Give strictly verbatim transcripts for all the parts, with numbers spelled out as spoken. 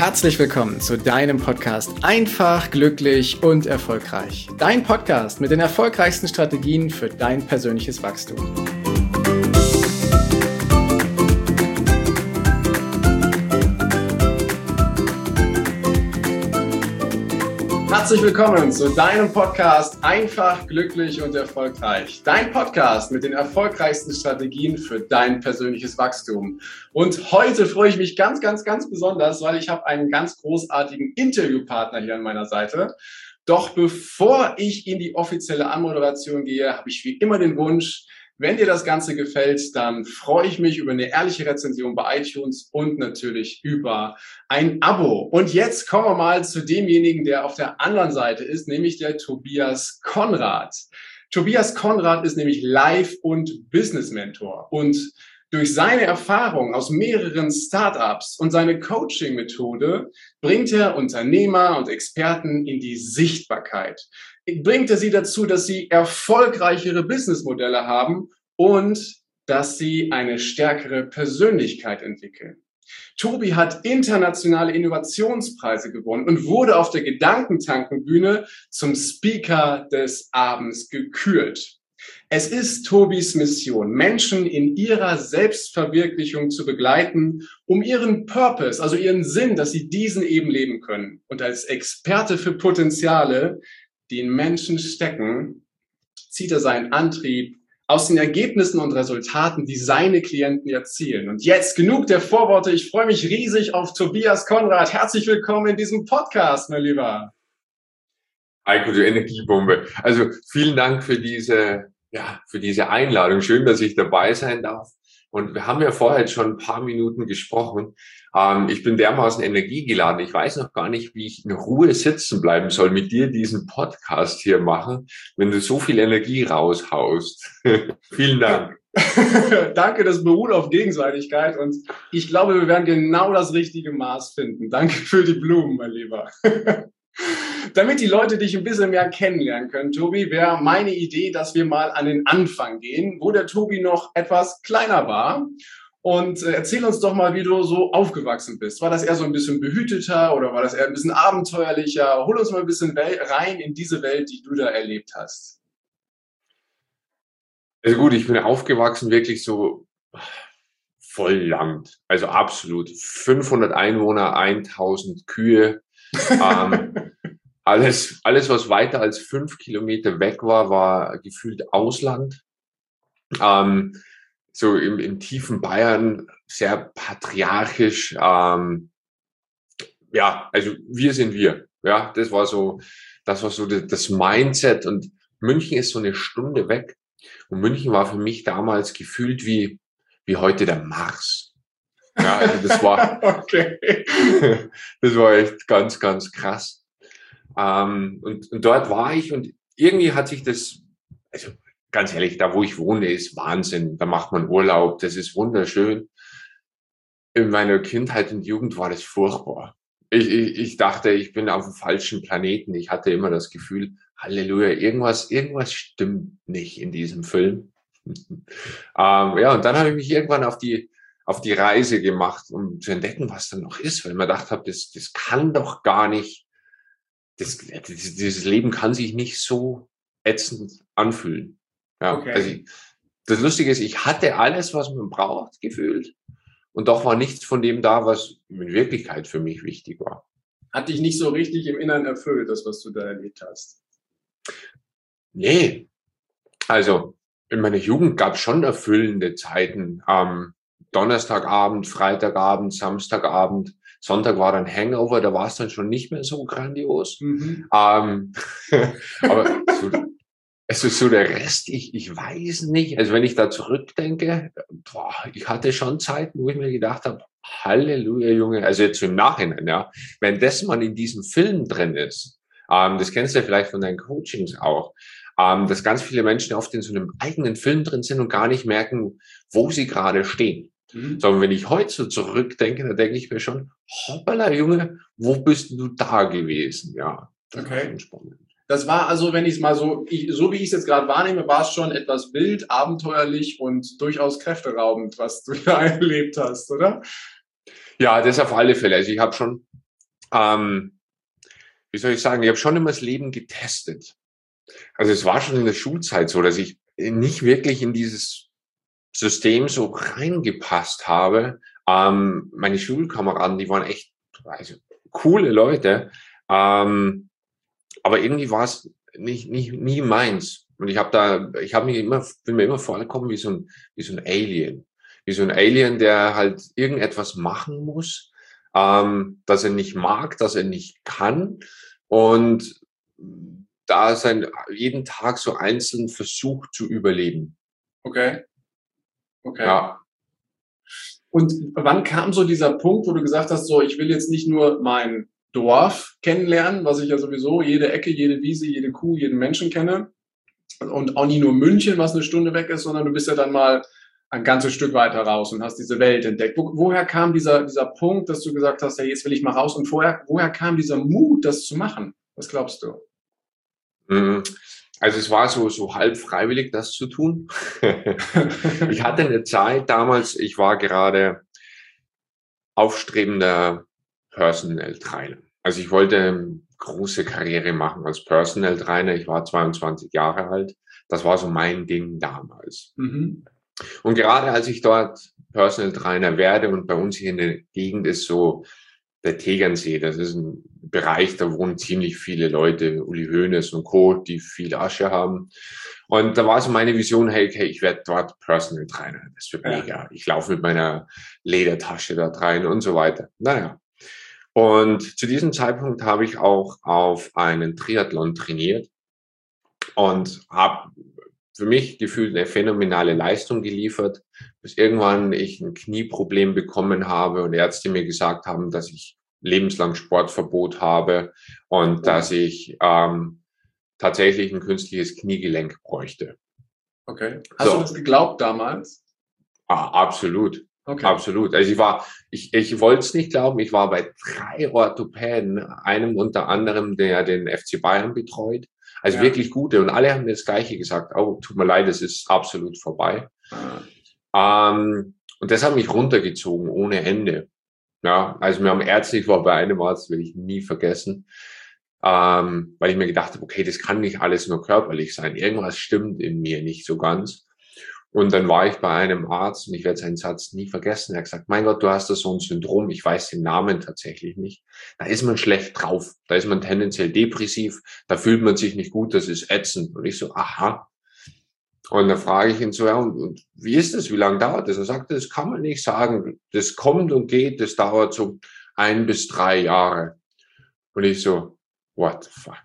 Herzlich willkommen zu deinem Podcast Einfach, glücklich und erfolgreich. Dein Podcast mit den erfolgreichsten Strategien für dein persönliches Wachstum. Herzlich willkommen zu deinem Podcast Einfach, glücklich und erfolgreich. Dein Podcast mit den erfolgreichsten Strategien für dein persönliches Wachstum. Und heute freue ich mich ganz, ganz, ganz besonders, weil ich habe einen ganz großartigen Interviewpartner hier an meiner Seite. Doch bevor ich in die offizielle Anmoderation gehe, habe ich wie immer den Wunsch, wenn dir das Ganze gefällt, dann freue ich mich über eine ehrliche Rezension bei iTunes und natürlich über ein Abo. Und jetzt kommen wir mal zu demjenigen, der auf der anderen Seite ist, nämlich der Tobias Konrad. Tobias Konrad ist nämlich Life- und Business-Mentor. Und durch seine Erfahrung aus mehreren Startups und seine Coaching-Methode bringt er Unternehmer und Experten in die Sichtbarkeit. Bringt er sie dazu, dass sie erfolgreichere Businessmodelle haben und dass sie eine stärkere Persönlichkeit entwickeln. Tobi hat internationale Innovationspreise gewonnen und wurde auf der Gedankentankenbühne zum Speaker des Abends gekürt. Es ist Tobis Mission, Menschen in ihrer Selbstverwirklichung zu begleiten, um ihren Purpose, also ihren Sinn, dass sie diesen eben leben können. Und als Experte für Potenziale, die in Menschen stecken, zieht er seinen Antrieb aus den Ergebnissen und Resultaten, die seine Klienten erzielen. Und jetzt genug der Vorworte. Ich freue mich riesig auf Tobias Konrad. Herzlich willkommen in diesem Podcast, mein Lieber. Heiko, du Energiebombe. Also vielen Dank für diese, ja, für diese Einladung. Schön, dass ich dabei sein darf. Und wir haben ja vorher jetzt schon ein paar Minuten gesprochen. Ähm, ich bin dermaßen energiegeladen. Ich weiß noch gar nicht, wie ich in Ruhe sitzen bleiben soll, mit dir diesen Podcast hier machen, wenn du so viel Energie raushaust. Vielen Dank. Danke, das beruht auf Gegenseitigkeit. Und ich glaube, wir werden genau das richtige Maß finden. Danke für die Blumen, mein Lieber. Damit die Leute dich ein bisschen mehr kennenlernen können, Tobi, wäre meine Idee, dass wir mal an den Anfang gehen, wo der Tobi noch etwas kleiner war. Und äh, erzähl uns doch mal, wie du so aufgewachsen bist. War das eher so ein bisschen behüteter oder war das eher ein bisschen abenteuerlicher? Hol uns mal ein bisschen rein in diese Welt, die du da erlebt hast. Also gut, ich bin aufgewachsen wirklich so voll Land. Also absolut. fünfhundert Einwohner, tausend Kühe. ähm, alles, alles, was weiter als fünf Kilometer weg war, war gefühlt Ausland. Ähm, so im, im tiefen Bayern, sehr patriarchisch. Ähm, ja, also wir sind wir. Ja, das war so, das war so das Mindset. Und München ist so eine Stunde weg. Und München war für mich damals gefühlt wie, wie heute der Mars. Ja, also das war, okay. Das war echt ganz, ganz krass. Ähm, und, und dort war ich und irgendwie hat sich das, also ganz ehrlich, da wo ich wohne, ist Wahnsinn. Da macht man Urlaub, das ist wunderschön. In meiner Kindheit und Jugend war das furchtbar. Ich, ich, ich dachte, ich bin auf dem falschen Planeten. Ich hatte immer das Gefühl, Halleluja, irgendwas, irgendwas stimmt nicht in diesem Film. ähm, ja, und dann habe ich mich irgendwann auf die auf die Reise gemacht, um zu entdecken, was da noch ist, weil man gedacht habe, das, das kann doch gar nicht, das, dieses Leben kann sich nicht so ätzend anfühlen. Ja, okay. Also ich, das Lustige ist, ich hatte alles, was man braucht, gefühlt, und doch war nichts von dem da, was in Wirklichkeit für mich wichtig war. Hat dich nicht so richtig im Inneren erfüllt, das, was du da erlebt hast? Nee, also in meiner Jugend gab es schon erfüllende Zeiten. Ähm, Donnerstagabend, Freitagabend, Samstagabend, Sonntag war dann Hangover, da war es dann schon nicht mehr so grandios. Mhm. Ähm, aber so, also so der Rest, ich, ich weiß nicht. Also wenn ich da zurückdenke, boah, ich hatte schon Zeiten, wo ich mir gedacht habe, Halleluja, Junge, also jetzt im Nachhinein, ja, wenn das man in diesem Film drin ist, ähm, das kennst du ja vielleicht von deinen Coachings auch, ähm, dass ganz viele Menschen oft in so einem eigenen Film drin sind und gar nicht merken, wo sie gerade stehen. Mhm. Sondern wenn ich heute so zurückdenke, dann denke ich mir schon, hoppala, Junge, wo bist du da gewesen? Ja, das okay. War schon spannend. Das war also, wenn ich es mal so, ich, so wie ich es jetzt gerade wahrnehme, war es schon etwas wild, abenteuerlich und durchaus kräfteraubend, was du da erlebt hast, oder? Ja, das auf alle Fälle. Also ich habe schon ähm, wie soll ich sagen, ich habe schon immer das Leben getestet. Also es war schon in der Schulzeit so, dass ich nicht wirklich in dieses System so reingepasst habe. Ähm, meine Schulkameraden, die waren echt also, coole Leute, ähm, aber irgendwie war es nicht, nicht, nie meins. Und ich habe da, ich habe mich immer, bin mir immer vorgekommen wie so ein, wie so ein Alien, wie so ein Alien, der halt irgendetwas machen muss, ähm, das er nicht mag, das er nicht kann und da sein jeden Tag so einzeln versucht zu überleben. Okay, okay. Ja. Und wann kam so dieser Punkt, wo du gesagt hast, so, ich will jetzt nicht nur mein Dorf kennenlernen, was ich ja sowieso jede Ecke, jede Wiese, jede Kuh, jeden Menschen kenne und auch nie nur München, was eine Stunde weg ist, sondern du bist ja dann mal ein ganzes Stück weiter raus und hast diese Welt entdeckt. Wo, woher kam dieser, dieser Punkt, dass du gesagt hast, hey, jetzt will ich mal raus und vorher, woher kam dieser Mut, das zu machen? Was glaubst du? Also es war so, so halb freiwillig, das zu tun. Ich hatte eine Zeit damals, ich war gerade aufstrebender Personal Trainer. Also ich wollte eine große Karriere machen als Personal Trainer. Ich war zweiundzwanzig Jahre alt. Das war so mein Ding damals. Mhm. Und gerade als ich dort Personal Trainer werde und bei uns hier in der Gegend ist so der Tegernsee, das ist ein Bereich, da wohnen ziemlich viele Leute, Uli Hoeneß und Co., die viel Asche haben. Und da war so meine Vision, hey, okay, ich werde dort Personal Trainer. Das wird Ja. mega. Ich laufe mit meiner Ledertasche da rein und so weiter. Naja. Und zu diesem Zeitpunkt habe ich auch auf einen Triathlon trainiert und habe für mich gefühlt eine phänomenale Leistung geliefert, bis irgendwann ich ein Knieproblem bekommen habe und Ärzte mir gesagt haben, dass ich lebenslang Sportverbot habe und Oh. dass ich ähm, tatsächlich ein künstliches Kniegelenk bräuchte. Okay. Hast So. du das geglaubt damals? Ah, absolut. Okay. Absolut. Also ich war, ich, ich wollte es nicht glauben, ich war bei drei Orthopäden, einem unter anderem, der den F C Bayern betreut. Also Ja. wirklich gute. Und alle haben mir das Gleiche gesagt. Oh, tut mir leid, es ist absolut vorbei. Ah. Ähm, und das hat mich runtergezogen ohne Ende. Ja, also wir haben Ärzte, ich war bei einem Arzt, will ich nie vergessen, ähm, weil ich mir gedacht habe, okay, das kann nicht alles nur körperlich sein. Irgendwas stimmt in mir nicht so ganz. Und dann war ich bei einem Arzt und ich werde seinen Satz nie vergessen. Er hat gesagt, mein Gott, du hast da so ein Syndrom. Ich weiß den Namen tatsächlich nicht. Da ist man schlecht drauf. Da ist man tendenziell depressiv. Da fühlt man sich nicht gut. Das ist ätzend. Und ich so, aha. Und dann frage ich ihn so, ja, und, und wie ist das? Wie lange dauert das? Er sagte, das kann man nicht sagen. Das kommt und geht. Das dauert so ein bis drei Jahre. Und ich so, what the fuck?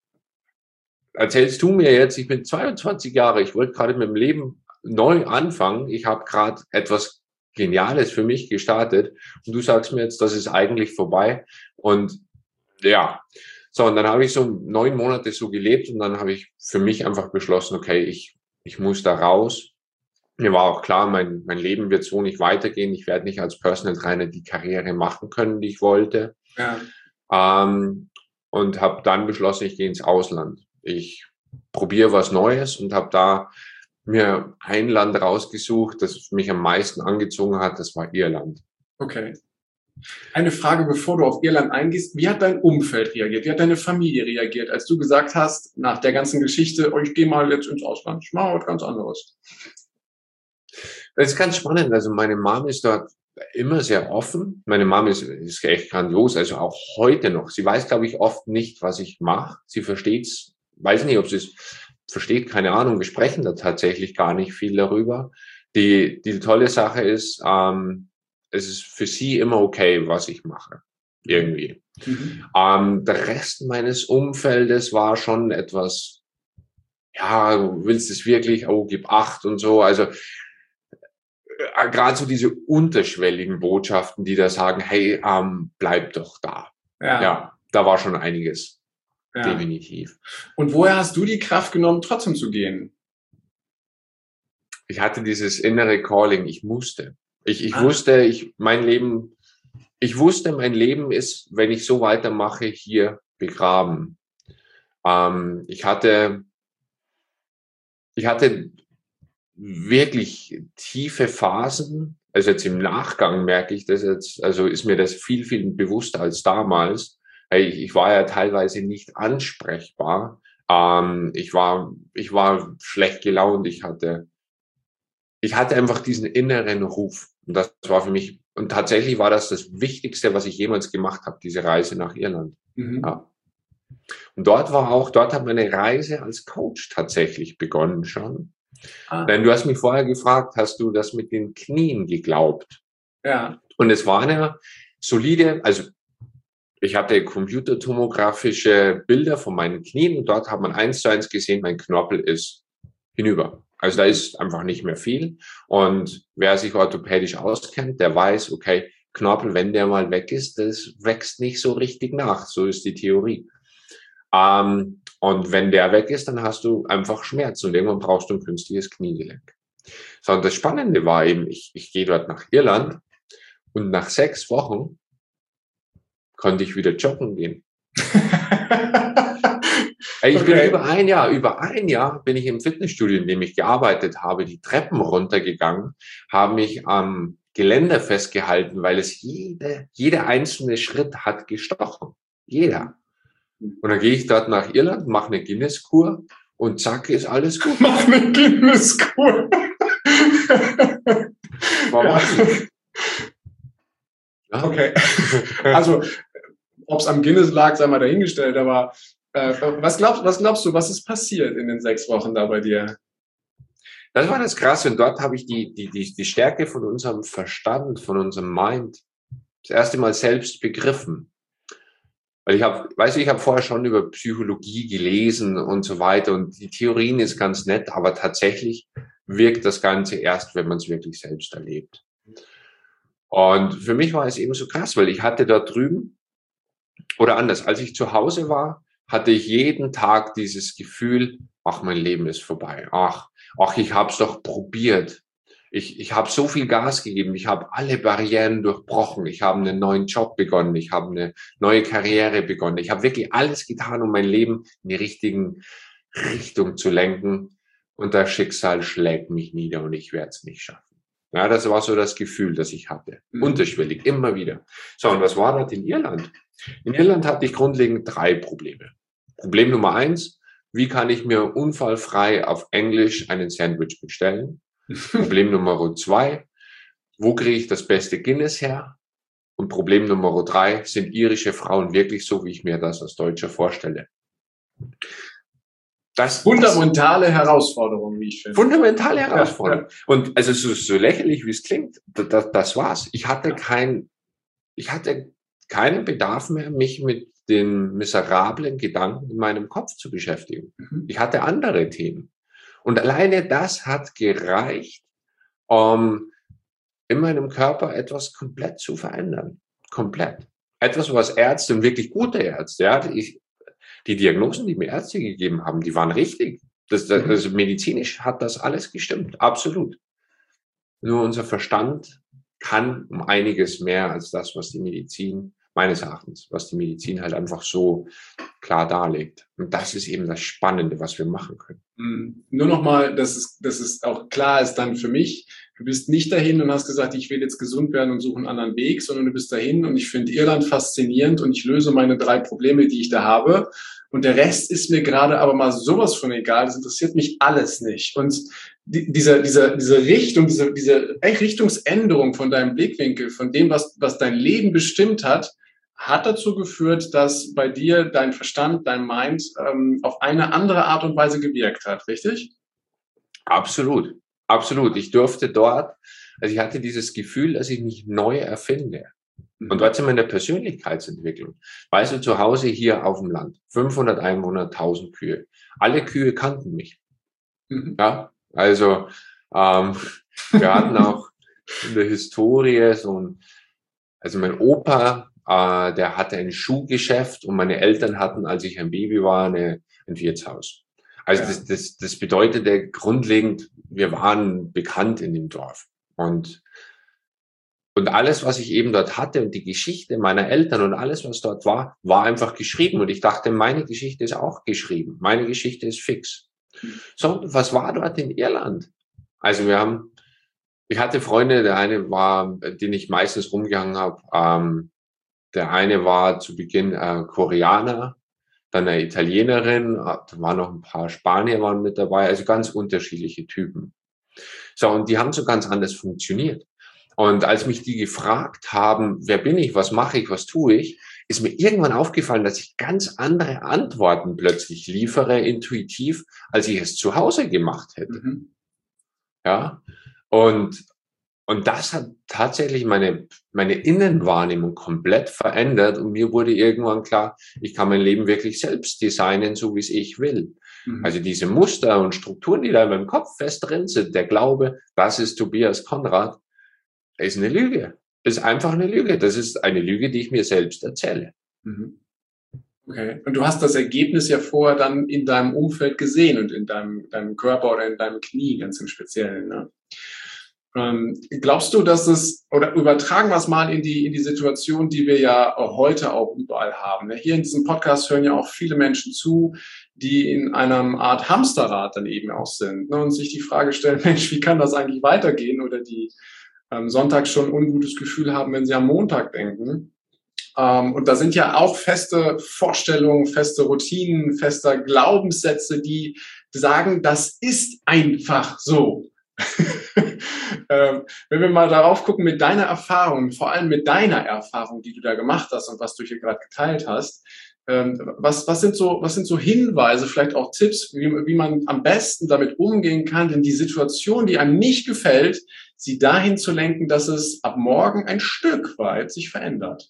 Erzählst du mir jetzt, ich bin zweiundzwanzig Jahre, ich wollte gerade mit dem Leben neu anfangen. Ich habe gerade etwas Geniales für mich gestartet und du sagst mir jetzt, das ist eigentlich vorbei. Und ja, so, und dann habe ich so neun Monate so gelebt und dann habe ich für mich einfach beschlossen, okay, ich, ich muss da raus. Mir war auch klar, mein, mein Leben wird so nicht weitergehen. Ich werde nicht als Personal Trainer die Karriere machen können, die ich wollte. Ja. Ähm, und habe dann beschlossen, ich gehe ins Ausland. Ich probiere was Neues und habe da mir ein Land rausgesucht, das mich am meisten angezogen hat, das war Irland. Okay. Eine Frage, bevor du auf Irland eingehst. Wie hat dein Umfeld reagiert? Wie hat deine Familie reagiert, als du gesagt hast, nach der ganzen Geschichte, oh, ich gehe mal jetzt ins Ausland, ich mache was ganz anderes? Das ist ganz spannend. Also meine Mom ist dort immer sehr offen. Meine Mom ist, ist echt grandios, also auch heute noch. Sie weiß, glaube ich, oft nicht, was ich mache. Sie versteht's, weiß nicht, ob sie es versteht, keine Ahnung. Wir sprechen da tatsächlich gar nicht viel darüber. Die, die tolle Sache ist, ähm, es ist für sie immer okay, was ich mache. Irgendwie. Mhm. Ähm, der Rest meines Umfeldes war schon etwas, ja, du willst es wirklich, oh, gib acht und so. Also äh, gerade so diese unterschwelligen Botschaften, die da sagen, hey, ähm, bleib doch da. Ja. Ja, da war schon einiges. Ja. Definitiv. Und woher hast du die Kraft genommen, trotzdem zu gehen? Ich hatte dieses innere Calling, ich musste. Ich, ich ah. wusste, ich, mein Leben, ich wusste, mein Leben ist, wenn ich so weitermache, hier begraben. Ähm, ich hatte, ich hatte wirklich tiefe Phasen. Also jetzt im Nachgang merke ich das jetzt, also ist mir das viel, viel bewusster als damals. Ich, ich war ja teilweise nicht ansprechbar. Ähm, ich war, ich war schlecht gelaunt. Ich hatte, ich hatte einfach diesen inneren Ruf. Und das war für mich, und tatsächlich war das das Wichtigste, was ich jemals gemacht habe, diese Reise nach Irland. Mhm. Ja. Und dort war auch, dort hat meine Reise als Coach tatsächlich begonnen schon. Ah. Denn du hast mich vorher gefragt, hast du das mit den Knien geglaubt? Ja. Und es war eine solide, also ich hatte computertomografische Bilder von meinen Knien und dort hat man eins zu eins gesehen, mein Knorpel ist hinüber. Also da ist einfach nicht mehr viel. Und wer sich orthopädisch auskennt, der weiß, okay, Knorpel, wenn der mal weg ist, das wächst nicht so richtig nach. So ist die Theorie. Ähm, und wenn der weg ist, dann hast du einfach Schmerzen und irgendwann brauchst du ein künstliches Kniegelenk. So, und das Spannende war eben, ich, ich gehe dort nach Irland und nach sechs Wochen konnte ich wieder joggen gehen. Ich okay. bin über ein Jahr, über ein Jahr bin ich im Fitnessstudio, in dem ich gearbeitet habe, die Treppen runtergegangen, habe mich am Geländer festgehalten, weil es jede, jeder einzelne Schritt hat gestochen. Jeder. Und dann gehe ich dort nach Irland, mache eine Guinness-Kur und zack, ist alles gut. Mach eine Guinness-Kur. Ja. Ja. Okay. Also, ob es am Guinness lag, sei mal dahingestellt, aber äh, was, glaubst, was glaubst du, was ist passiert in den sechs Wochen da bei dir? Das war das Krasse und dort habe ich die, die, die, die Stärke von unserem Verstand, von unserem Mind das erste Mal selbst begriffen. Weil ich habe, weißt du, ich habe vorher schon über Psychologie gelesen und so weiter und die Theorien ist ganz nett, aber tatsächlich wirkt das Ganze erst, wenn man es wirklich selbst erlebt. Und für mich war es eben so krass, weil ich hatte dort drüben, oder anders, als ich zu Hause war, hatte ich jeden Tag dieses Gefühl, ach, mein Leben ist vorbei. Ach, ach, ich habe es doch probiert. Ich, ich habe so viel Gas gegeben. Ich habe alle Barrieren durchbrochen. Ich habe einen neuen Job begonnen. Ich habe eine neue Karriere begonnen. Ich habe wirklich alles getan, um mein Leben in die richtigen Richtung zu lenken. Und das Schicksal schlägt mich nieder und ich werde es nicht schaffen. Ja, das war so das Gefühl, das ich hatte. Mhm. Unterschwellig, immer wieder. So, und was war das in Irland? In Irland hatte ich grundlegend drei Probleme. Problem Nummer eins, wie kann ich mir unfallfrei auf Englisch einen Sandwich bestellen? Problem Nummer zwei, wo kriege ich das beste Guinness her? Und Problem Nummer drei, sind irische Frauen wirklich so, wie ich mir das als Deutscher vorstelle? Das fundamentale das, Herausforderung, wie ich finde. Fundamentale Herausforderung. Ja, ja. Und also so, so lächerlich, wie es klingt, das, das war's. Ich hatte kein, ich hatte keinen Bedarf mehr, mich mit den miserablen Gedanken in meinem Kopf zu beschäftigen. Mhm. Ich hatte andere Themen. Und alleine das hat gereicht, um in meinem Körper etwas komplett zu verändern. Komplett. Etwas, was Ärzte und wirklich gute Ärzte, ja, ich, die Diagnosen, die mir Ärzte gegeben haben, die waren richtig. Das, das, also medizinisch hat das alles gestimmt. Absolut. Nur unser Verstand kann um einiges mehr als das, was die Medizin, meines Erachtens, was die Medizin halt einfach so klar darlegt. Und das ist eben das Spannende, was wir machen können. Mhm. Nur nochmal, dass es, dass es auch klar ist dann für mich, du bist nicht dahin und hast gesagt, ich will jetzt gesund werden und suche einen anderen Weg, sondern du bist dahin und ich finde Irland faszinierend und ich löse meine drei Probleme, die ich da habe. Und der Rest ist mir gerade aber mal sowas von egal, das interessiert mich alles nicht. Und die, diese, diese, diese Richtung, diese, diese Richtungsänderung von deinem Blickwinkel, von dem, was, was dein Leben bestimmt hat, hat dazu geführt, dass bei dir dein Verstand, dein Mind ähm, auf eine andere Art und Weise gewirkt hat, richtig? Absolut, absolut. Ich durfte dort, also ich hatte dieses Gefühl, dass ich mich neu erfinde. Und dort sind wir in der Persönlichkeitsentwicklung. Weißt du, zu Hause hier auf dem Land, fünfhundert Einwohner, tausend Kühe. Alle Kühe kannten mich. Mhm. Ja, also ähm, wir hatten auch in der Historie so ein, also mein Opa, äh, der hatte ein Schuhgeschäft und meine Eltern hatten, als ich ein Baby war, eine, ein Wirtshaus. Also ja. das, das, das bedeutete grundlegend, wir waren bekannt in dem Dorf. Und Und alles, was ich eben dort hatte und die Geschichte meiner Eltern und alles, was dort war, war einfach geschrieben. Und ich dachte, meine Geschichte ist auch geschrieben. Meine Geschichte ist fix. So, was war dort in Irland? Also wir haben, ich hatte Freunde, der eine war, den ich meistens rumgehangen habe, ähm, der eine war zu Beginn äh, Koreaner, dann eine Italienerin, da waren noch ein paar Spanier waren mit dabei, also ganz unterschiedliche Typen. So, und die haben so ganz anders funktioniert. Und als mich die gefragt haben, wer bin ich, was mache ich, was tue ich, ist mir irgendwann aufgefallen, dass ich ganz andere Antworten plötzlich liefere, intuitiv, als ich es zu Hause gemacht hätte. Mhm. Ja, und Und das hat tatsächlich meine, meine Innenwahrnehmung komplett verändert und mir wurde irgendwann klar, ich kann mein Leben wirklich selbst designen, so wie es ich will. Mhm. Also diese Muster und Strukturen, die da in meinem Kopf fest drin sind, der Glaube, das ist Tobias Konrad, ist eine Lüge. Ist einfach eine Lüge. Das ist eine Lüge, die ich mir selbst erzähle. Mhm. Okay. Und du hast das Ergebnis ja vorher dann in deinem Umfeld gesehen und in deinem, deinem Körper oder in deinem Knie ganz im Speziellen, ne? Ähm, glaubst du, dass es, oder übertragen wir es mal in die, in die Situation, die wir ja heute auch überall haben, ne? Hier in diesem Podcast hören ja auch viele Menschen zu, die in einer Art Hamsterrad dann eben auch sind, ne? Und sich die Frage stellen, Mensch, wie kann das eigentlich weitergehen? Oder die ähm, Sonntag schon ein ungutes Gefühl haben, wenn sie am Montag denken. Ähm, und da sind ja auch feste Vorstellungen, feste Routinen, feste Glaubenssätze, die sagen, das ist einfach so. ähm, wenn wir mal darauf gucken, mit deiner Erfahrung, vor allem mit deiner Erfahrung, die du da gemacht hast und was du hier gerade geteilt hast, ähm, was, was, sind so, was sind so Hinweise, vielleicht auch Tipps, wie, wie man am besten damit umgehen kann, denn die Situation, die einem nicht gefällt, sie dahin zu lenken, dass es ab morgen ein Stück weit sich verändert.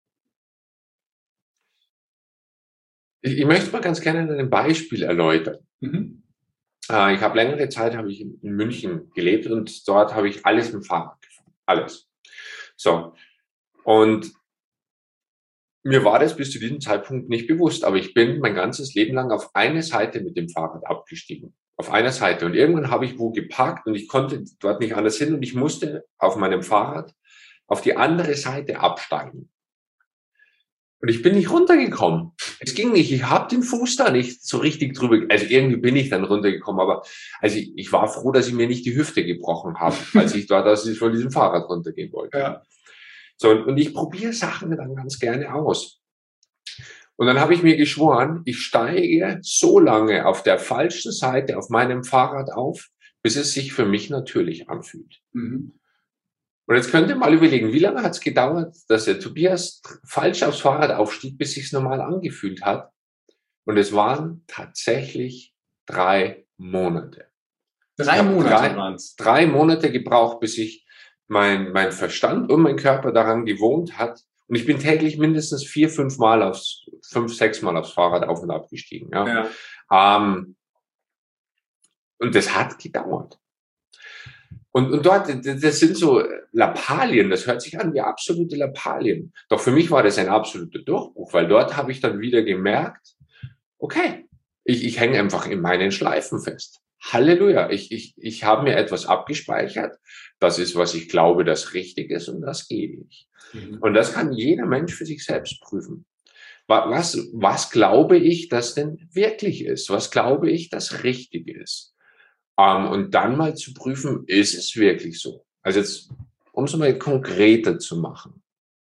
Ich, ich möchte mal ganz gerne ein Beispiel erläutern. Mhm. Äh, ich habe längere Zeit habe ich in, in München gelebt und dort habe ich alles mit dem Fahrrad gefahren. Alles. So. Und mir war das bis zu diesem Zeitpunkt nicht bewusst, aber ich bin mein ganzes Leben lang auf eine Seite mit dem Fahrrad abgestiegen. Auf einer Seite. Und irgendwann habe ich wo geparkt und ich konnte dort nicht anders hin und ich musste auf meinem Fahrrad auf die andere Seite absteigen. Und ich bin nicht runtergekommen. Es ging nicht. Ich habe den Fuß da nicht so richtig drüber. Also irgendwie bin ich dann runtergekommen, aber also ich, ich war froh, dass ich mir nicht die Hüfte gebrochen habe, als ich dort, dass ich von diesem Fahrrad runtergehen wollte. Ja. So, und, und ich probiere Sachen dann ganz gerne aus. Und dann habe ich mir geschworen, ich steige so lange auf der falschen Seite auf meinem Fahrrad auf, bis es sich für mich natürlich anfühlt. Mhm. Und jetzt könnt ihr mal überlegen, wie lange hat es gedauert, dass der Tobias falsch aufs Fahrrad aufstieg, bis sich's normal angefühlt hat? Und es waren tatsächlich drei Monate. Drei Monate waren es. Drei Monate gebraucht, bis ich mein, mein Verstand und mein Körper daran gewohnt hat. Und ich bin täglich mindestens vier, fünf Mal aufs, fünf, sechs Mal aufs Fahrrad auf und ab gestiegen. Ja. Ja. Ähm, und das hat gedauert. Und, und dort, das sind so Lappalien, das hört sich an wie absolute Lappalien. Doch für mich war das ein absoluter Durchbruch, weil dort habe ich dann wieder gemerkt, okay, ich, ich hänge einfach in meinen Schleifen fest. Halleluja, ich, ich, ich habe mir etwas abgespeichert, das ist, was ich glaube, das richtig ist und das gehe ich. Mhm. Und das kann jeder Mensch für sich selbst prüfen. Was, was glaube ich, das denn wirklich ist? Was glaube ich, das richtig ist? Um, und dann mal zu prüfen, ist es wirklich so? Also jetzt, um es mal konkreter zu machen.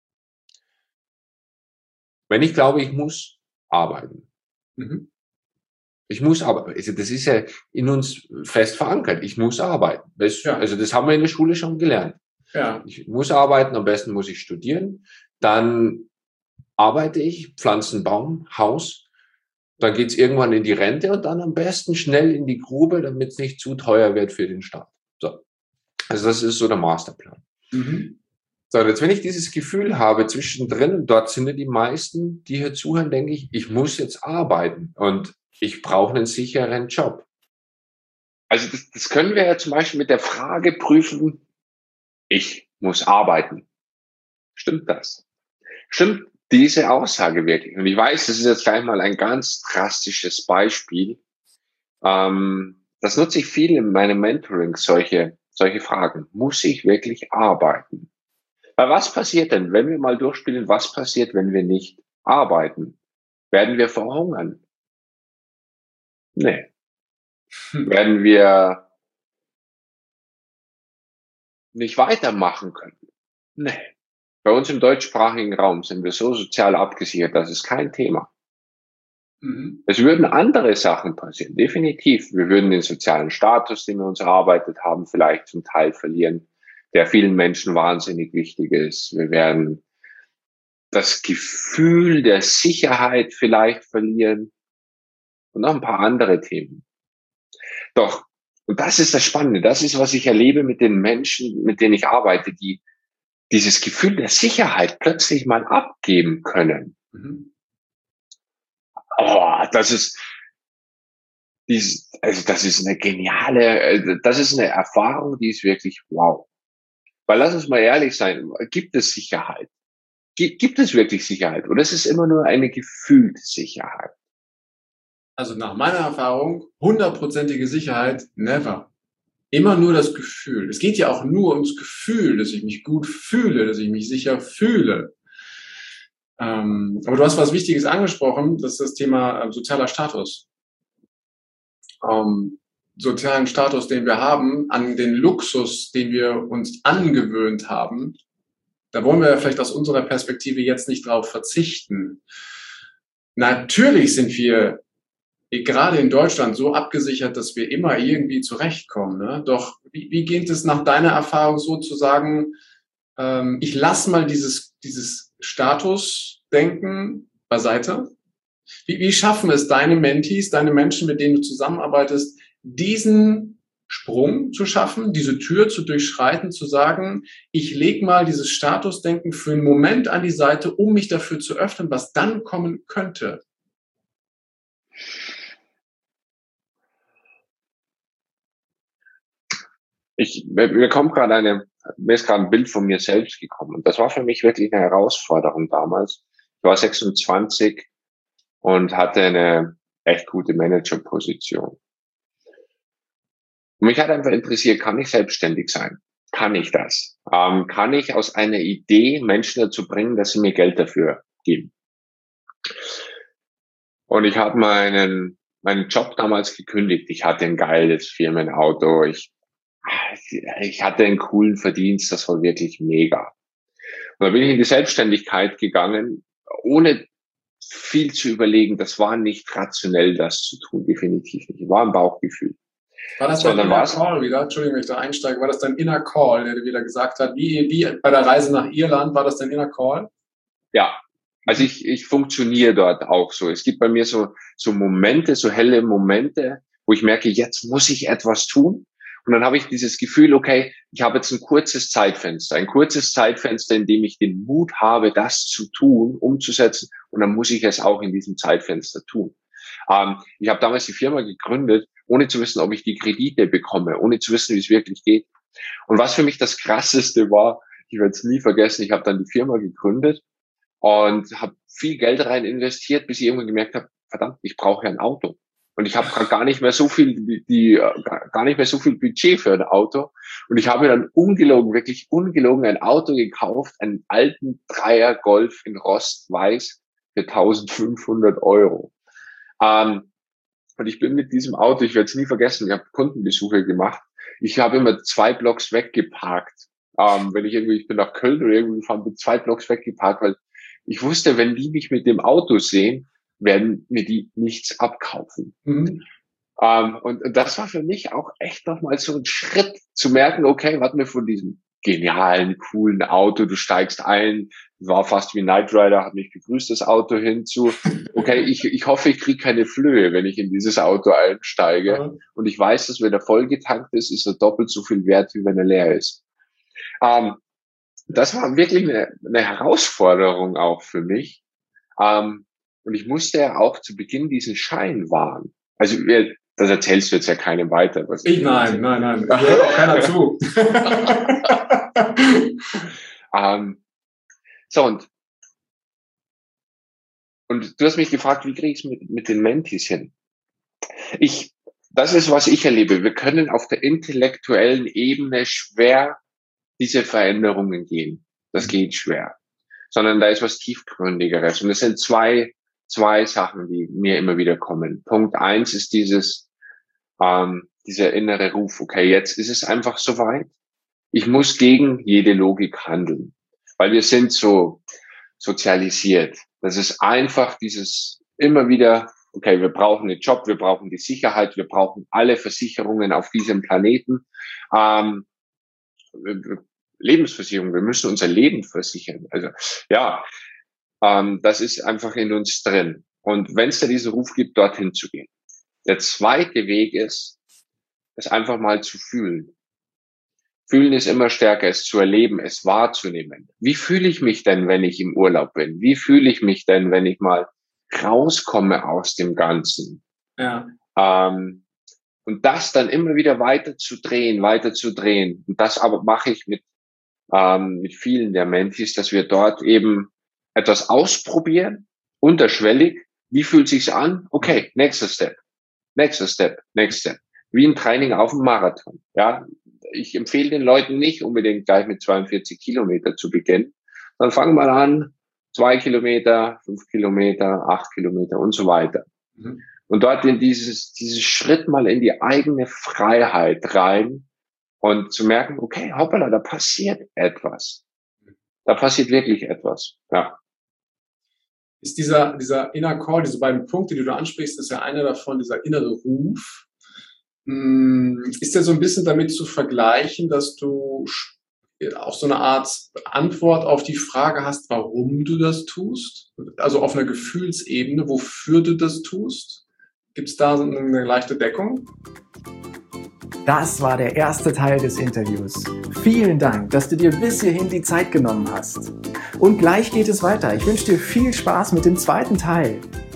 Wenn ich glaube, ich muss arbeiten. Mhm. Ich muss arbeiten. Also das ist ja in uns fest verankert. Ich muss arbeiten. Das, ja. Also das haben wir in der Schule schon gelernt. Ja. Ich muss arbeiten, am besten muss ich studieren. Dann arbeite ich, pflanze einen Baum, Haus. Dann geht's irgendwann in die Rente und dann am besten schnell in die Grube, damit es nicht zu teuer wird für den Staat. So. Also das ist so der Masterplan. Mhm. So, und jetzt, wenn ich dieses Gefühl habe zwischendrin, und dort sind ja die meisten, die hier zuhören, denke ich, ich muss jetzt arbeiten und ich brauche einen sicheren Job. Also das, das können wir ja zum Beispiel mit der Frage prüfen, ich muss arbeiten. Stimmt das? Stimmt diese Aussage wirklich? Und ich weiß, das ist jetzt gleich mal ein ganz drastisches Beispiel. Ähm, das nutze ich viel in meinem Mentoring, solche, solche Fragen. Muss ich wirklich arbeiten? Weil was passiert denn, wenn wir mal durchspielen, was passiert, wenn wir nicht arbeiten? Werden wir verhungern? Nee. Hm. Werden wir nicht weitermachen können? Nee. bei uns im deutschsprachigen Raum sind wir so sozial abgesichert, das ist kein Thema. Mhm. Es würden andere Sachen passieren, definitiv. Wir würden den sozialen Status, den wir uns erarbeitet haben, vielleicht zum Teil verlieren, der vielen Menschen wahnsinnig wichtig ist. Wir werden das Gefühl der Sicherheit vielleicht verlieren und noch ein paar andere Themen. Doch, und das ist das Spannende, das ist, was ich erlebe mit den Menschen, mit denen ich arbeite, die dieses Gefühl der Sicherheit plötzlich mal abgeben können. Mhm. Oh, das ist, dies, also das ist eine geniale, das ist eine Erfahrung, die ist wirklich wow. Weil lass uns mal ehrlich sein, gibt es Sicherheit? Gibt, gibt es wirklich Sicherheit? Oder ist es immer nur eine gefühlte Sicherheit? Also nach meiner Erfahrung, hundertprozentige Sicherheit, never. Immer nur das Gefühl. Es geht ja auch nur ums Gefühl, dass ich mich gut fühle, dass ich mich sicher fühle. Ähm, aber du hast was Wichtiges angesprochen, das ist das Thema äh, sozialer Status. Ähm, sozialen Status, den wir haben, an den Luxus, den wir uns angewöhnt haben, da wollen wir vielleicht aus unserer Perspektive jetzt nicht drauf verzichten. Natürlich sind wir gerade in Deutschland so abgesichert, dass wir immer irgendwie zurechtkommen. Ne? Doch wie, wie geht es nach deiner Erfahrung so zu sagen, ähm, ich lasse mal dieses, dieses Statusdenken beiseite? Wie, wie schaffen es deine Mentees, deine Menschen, mit denen du zusammenarbeitest, diesen Sprung zu schaffen, diese Tür zu durchschreiten, zu sagen, ich lege mal dieses Statusdenken für einen Moment an die Seite, um mich dafür zu öffnen, was dann kommen könnte? Ich, mir kommt gerade eine, mir ist gerade ein Bild von mir selbst gekommen. Und das war für mich wirklich eine Herausforderung damals. Ich war sechsundzwanzig und hatte eine echt gute Managerposition. Und mich hat einfach interessiert, kann ich selbstständig sein? Kann ich das? Ähm, kann ich aus einer Idee Menschen dazu bringen, dass sie mir Geld dafür geben? Und ich habe meinen, meinen Job damals gekündigt. Ich hatte ein geiles Firmenauto. Ich Ich hatte einen coolen Verdienst, das war wirklich mega. Und dann bin ich in die Selbstständigkeit gegangen, ohne viel zu überlegen. Das war nicht rationell, das zu tun, definitiv nicht. War ein Bauchgefühl. War das dein inner Call wieder? Entschuldigung, wenn ich da einsteige. War das dein inner Call, der dir wieder gesagt hat, wie, wie bei der Reise nach Irland, war das dein inner Call? Ja, also ich, ich funktioniere dort auch so. Es gibt bei mir so, so Momente, so helle Momente, wo ich merke, jetzt muss ich etwas tun. Und dann habe ich dieses Gefühl, okay, ich habe jetzt ein kurzes Zeitfenster, ein kurzes Zeitfenster, in dem ich den Mut habe, das zu tun, umzusetzen. Und dann muss ich es auch in diesem Zeitfenster tun. Ähm, ich habe damals die Firma gegründet, ohne zu wissen, ob ich die Kredite bekomme, ohne zu wissen, wie es wirklich geht. Und was für mich das Krasseste war, ich werde es nie vergessen, ich habe dann die Firma gegründet und habe viel Geld rein investiert, bis ich irgendwann gemerkt habe, verdammt, ich brauche ja ein Auto. Und ich habe gar nicht mehr so viel, die, die gar nicht mehr so viel Budget für ein Auto. Und ich habe mir dann ungelogen, wirklich ungelogen ein Auto gekauft, einen alten Dreier Golf in Rostweiß für eintausendfünfhundert Euro. Ähm, und ich bin mit diesem Auto, ich werde es nie vergessen, ich habe Kundenbesuche gemacht. Ich habe immer zwei Blocks weggeparkt. Ähm, wenn ich irgendwie, ich bin nach Köln oder irgendwie gefahren, bin zwei Blocks weggeparkt, weil ich wusste, wenn die mich mit dem Auto sehen, werden mir die nichts abkaufen. Mhm. Ähm, und, und das war für mich auch echt nochmal so ein Schritt zu merken, okay, warte mir von diesem genialen, coolen Auto, du steigst ein, war fast wie Knight Rider, hat mich begrüßt, das Auto hinzu, okay, ich, ich hoffe, ich kriege keine Flöhe, wenn ich in dieses Auto einsteige. Mhm. Und ich weiß, dass wenn er voll getankt ist, ist er doppelt so viel wert, wie wenn er leer ist. Ähm, das war wirklich eine, eine Herausforderung auch für mich. Ähm, Und ich musste ja auch zu Beginn diesen Schein wahren. Also, das erzählst du jetzt ja keinem weiter. Was ich, nein, nein, nein, nein. Hört auch keiner zu. ähm, so, und, und du hast mich gefragt, wie kriege ich es mit, mit den Mentees hin? Ich, das ist, was ich erlebe. Wir können auf der intellektuellen Ebene schwer diese Veränderungen gehen. Das geht schwer. Sondern da ist was Tiefgründigeres. Und es sind zwei Zwei Sachen, die mir immer wieder kommen. Punkt eins ist dieses, ähm, dieser innere Ruf. Okay, jetzt ist es einfach soweit. Ich muss gegen jede Logik handeln. weil wir sind so sozialisiert. Das ist einfach dieses immer wieder, okay, wir brauchen einen Job, wir brauchen die Sicherheit, wir brauchen alle Versicherungen auf diesem Planeten. Ähm, Lebensversicherung, wir müssen unser Leben versichern. Also ja, ähm, das ist einfach in uns drin. Und wenn es da diesen Ruf gibt, dorthin zu gehen. Der zweite Weg ist, es einfach mal zu fühlen. Fühlen ist immer stärker, es zu erleben, es wahrzunehmen. Wie fühle ich mich denn, wenn ich im Urlaub bin? Wie fühle ich mich denn, wenn ich mal rauskomme aus dem Ganzen? Ja. Ähm, und das dann immer wieder weiter zu drehen, weiter zu drehen. Und das aber mache ich mit, ähm, mit vielen der Mentis, dass wir dort eben etwas ausprobieren, unterschwellig. Wie fühlt sich's an? Okay, nächster Step, nächster Step, nächster Step. Wie ein Training auf dem Marathon. Ja, ich empfehle den Leuten nicht unbedingt gleich mit zweiundvierzig Kilometer zu beginnen. Dann fangen wir an, zwei Kilometer, fünf Kilometer, acht Kilometer und so weiter. Mhm. Und dort in dieses, dieses Schritt mal in die eigene Freiheit rein und zu merken, okay, hoppala, da passiert etwas. Da passiert wirklich etwas, ja. Ist dieser, dieser Inner Call, diese beiden Punkte, die du ansprichst, ist ja einer davon, dieser innere Ruf. Ist der so ein bisschen damit zu vergleichen, dass du auch so eine Art Antwort auf die Frage hast, warum du das tust? Also auf einer Gefühlsebene, wofür du das tust? Gibt es da eine leichte Deckung? Das war der erste Teil des Interviews. Vielen Dank, dass du dir bis hierhin die Zeit genommen hast. Und gleich geht es weiter. Ich wünsche dir viel Spaß mit dem zweiten Teil.